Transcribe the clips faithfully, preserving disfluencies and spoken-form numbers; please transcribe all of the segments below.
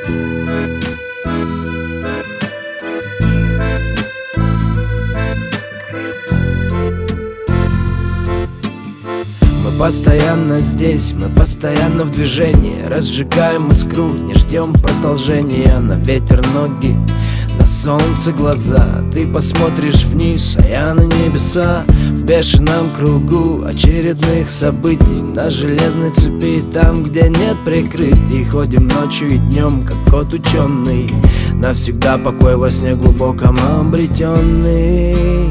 Мы постоянно здесь, мы постоянно в движении. Разжигаем искру, не ждем продолжения. На ветер ноги, на солнце глаза. Ты посмотришь вниз, а я на небеса. В бешеном кругу очередных событий. На железной цепи, там, где нет прикрытий. Ходим ночью и днем, как кот ученый. Навсегда покой во сне глубоком обретенный.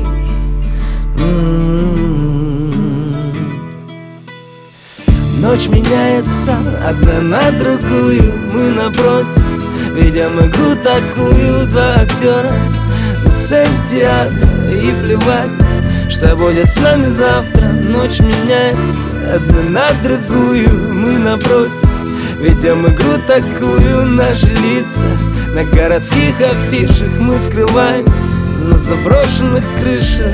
Ночь меняется одна на другую. Мы напротив ведем игру такую. Два актера на сцене театра. И плевать, что будет с нами завтра. Ночь меняется одна на другую. Мы напротив ведем игру такую. Наши лица на городских афишах. Мы скрываемся на заброшенных крышах.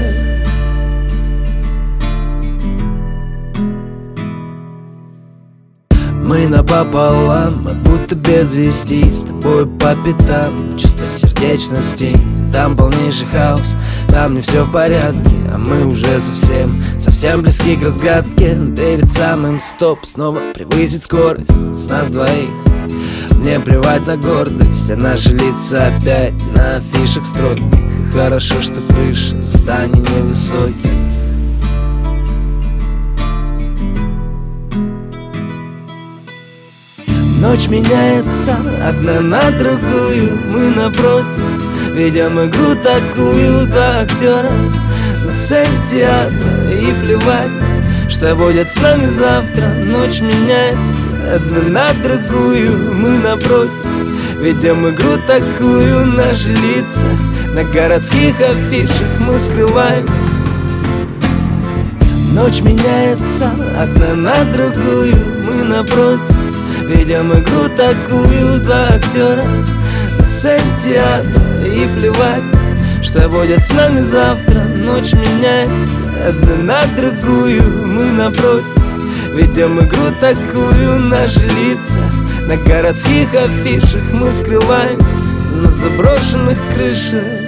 Мы напополам, мы будто без вести. С тобой по пятам, чистосердечности. Там полнейший хаос, там не все в порядке. А мы уже совсем, совсем близки к разгадке. Перед самым стоп снова превысить скорость. С нас двоих мне плевать на гордость. А наши лица опять на афишах строгих. И хорошо, что крыши зданий невысоких. Ночь меняется одна на другую. Мы напротив ведем игру такую. Два актера на сцене театра. И плевать, что будет с нами завтра. Ночь меняется одна на другую. Мы напротив ведем игру такую. Наши лица на городских афишах. Мы скрываемся. Ночь меняется одна на другую. Мы напротив ведем игру такую. Два актера на сцене театра. И плевать, что будет с нами завтра. Ночь меняется одна на другую. Мы напротив ведем игру такую. Наши лица на городских афишах. Мы скрываемся на заброшенных крышах.